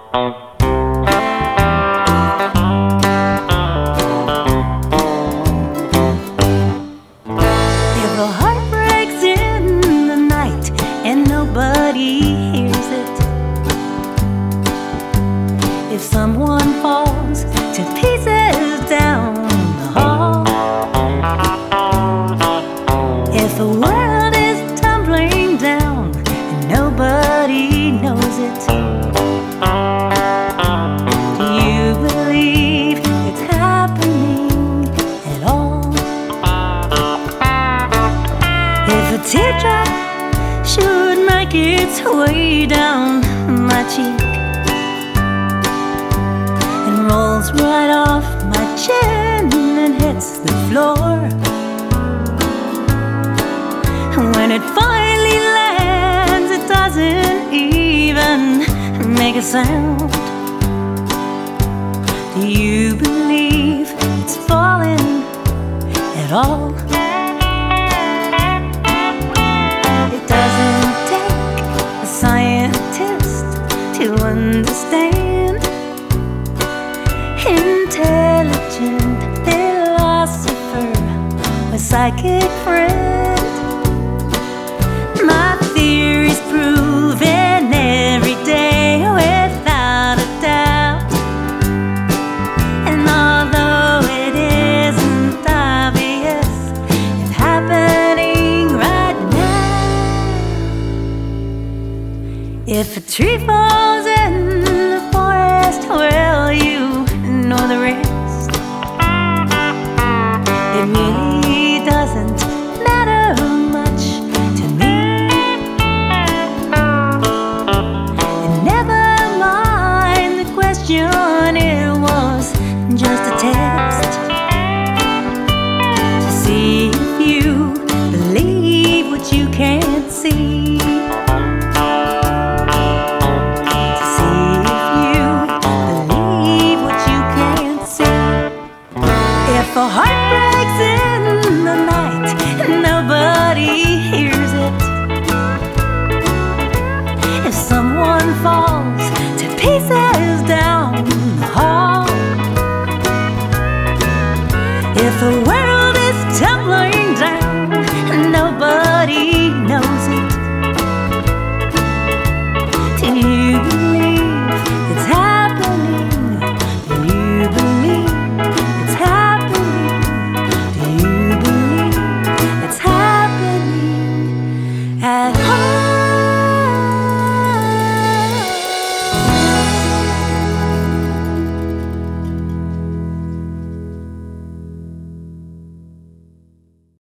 If a heart breaks in the night and nobody hears it, if someone falls to pieces down the hall, if the world is tumbling down and nobody knows it, do you believe it's happening at all? If a teardrop should make its way down my cheek and rolls right off my chin and hits the floor, when it finally lands, it doesn't even make a sound. Do you believe it's falling at all? It doesn't take a scientist to understand. Intelligent philosopher or psychic friend, my theory's proven every day without a doubt. And although it isn't obvious, it's happening right now. If a tree falls in the forest, well, you know the rest. It really doesn't matter much to me. And never mind the question